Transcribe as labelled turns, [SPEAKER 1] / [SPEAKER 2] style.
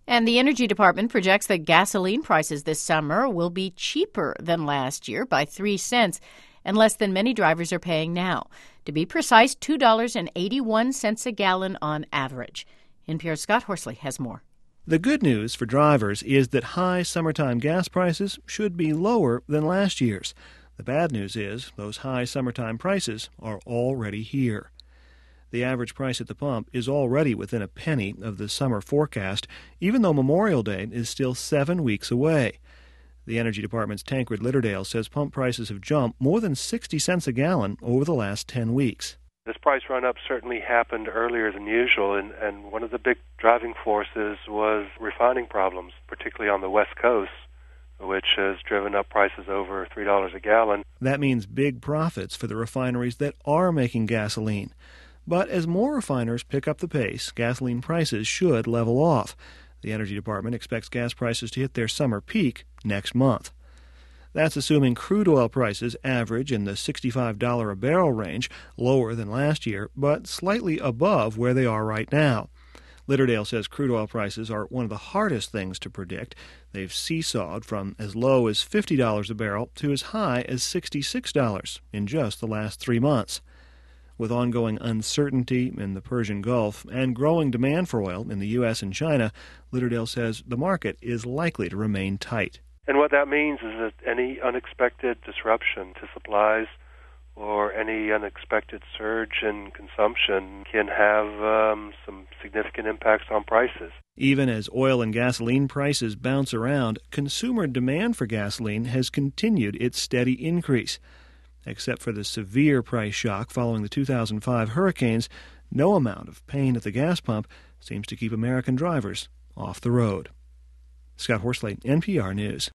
[SPEAKER 1] And the Energy Department projects that gasoline prices this summer will be cheaper than last year by 3 cents and less than many drivers are paying now. To be precise, $2.81 a gallon on average. NPR's Scott Horsley has more.
[SPEAKER 2] The good news for drivers is that high summertime gas prices should be lower than last year's. The bad news is those high summertime prices are already here. The average price at the pump is already within a penny of the summer forecast, even though Memorial Day is still 7 weeks away. The Energy Department's Tancred Litterdale says pump prices have jumped more than 60 cents a gallon over the last 10 weeks.
[SPEAKER 3] This price run-up certainly happened earlier than usual, and one of the big driving forces was refining problems, particularly on the West Coast, which has driven up prices over $3 a gallon.
[SPEAKER 2] That means big profits for the refineries that are making gasoline. But as more refiners pick up the pace, gasoline prices should level off. The Energy Department expects gas prices to hit their summer peak next month. That's assuming crude oil prices average in the $65 a barrel range, lower than last year, but slightly above where they are right now. Litterdale says crude oil prices are one of the hardest things to predict. They've seesawed from as low as $50 a barrel to as high as $66 in just the last 3 months. With ongoing uncertainty in the Persian Gulf and growing demand for oil in the U.S. and China, Litterdale says the market is likely to remain tight.
[SPEAKER 3] And what that means is that any unexpected disruption to supplies or any unexpected surge in consumption can have some significant impacts on prices.
[SPEAKER 2] Even as oil and gasoline prices bounce around, consumer demand for gasoline has continued its steady increase. Except for the severe price shock following the 2005 hurricanes, no amount of pain at the gas pump seems to keep American drivers off the road. Scott Horsley, NPR News.